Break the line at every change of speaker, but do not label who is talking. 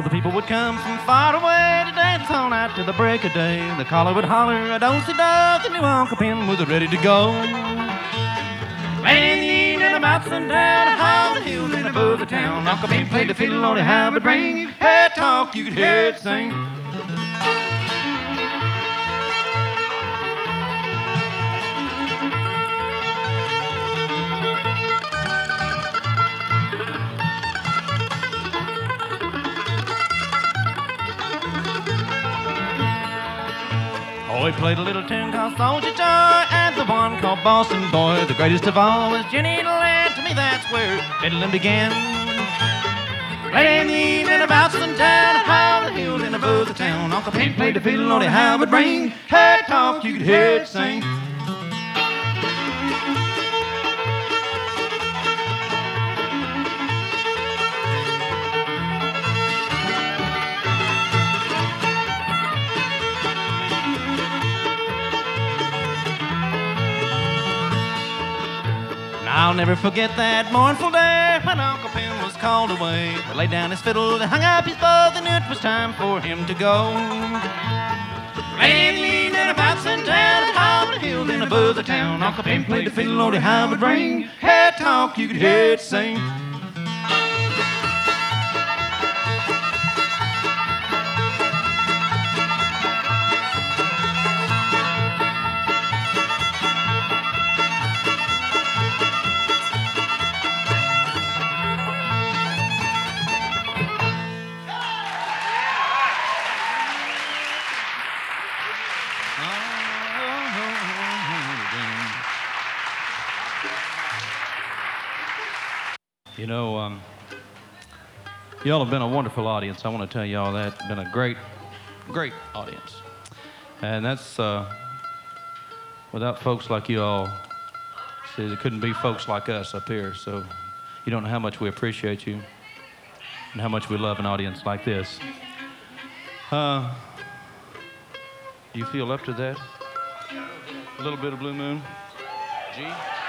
the people would come from far away to dance all night till the break of day. The caller would holler, "I don't see nothing," and Uncle Pim was ready to go. Late in the evening, about sundown, how the hills and above the town, Uncle Pim played the fiddle on the Howard ring. You could hear it talk, you could hear it sing. Oh, he played a little tune called Soldier Joy, and the one called Boston Boy. The greatest of all was Jenny Land. To me, that's where fiddling began. Late in the evening, about sundown, how the hills and above the town, Uncle Pim played the fiddle on the Howard ring. Heard it talk, you could hear it sing. I'll never forget that mournful day when Uncle Pim was called away. He laid down his fiddle and hung up his bow, and it was time for him to go. Late in the evening, about sundown, how the hills and above the town, Uncle Pim played the fiddle on the Howard ring. Heard it talk, you could hear it sing. You know, y'all have been a wonderful audience. I want to tell y'all that. Been a great, great audience. And that's without folks like you all. See, there couldn't be folks like us up here. So you don't know how much we appreciate you and how much we love an audience like this. Do you feel up to that? A little bit of Blue Moon? G?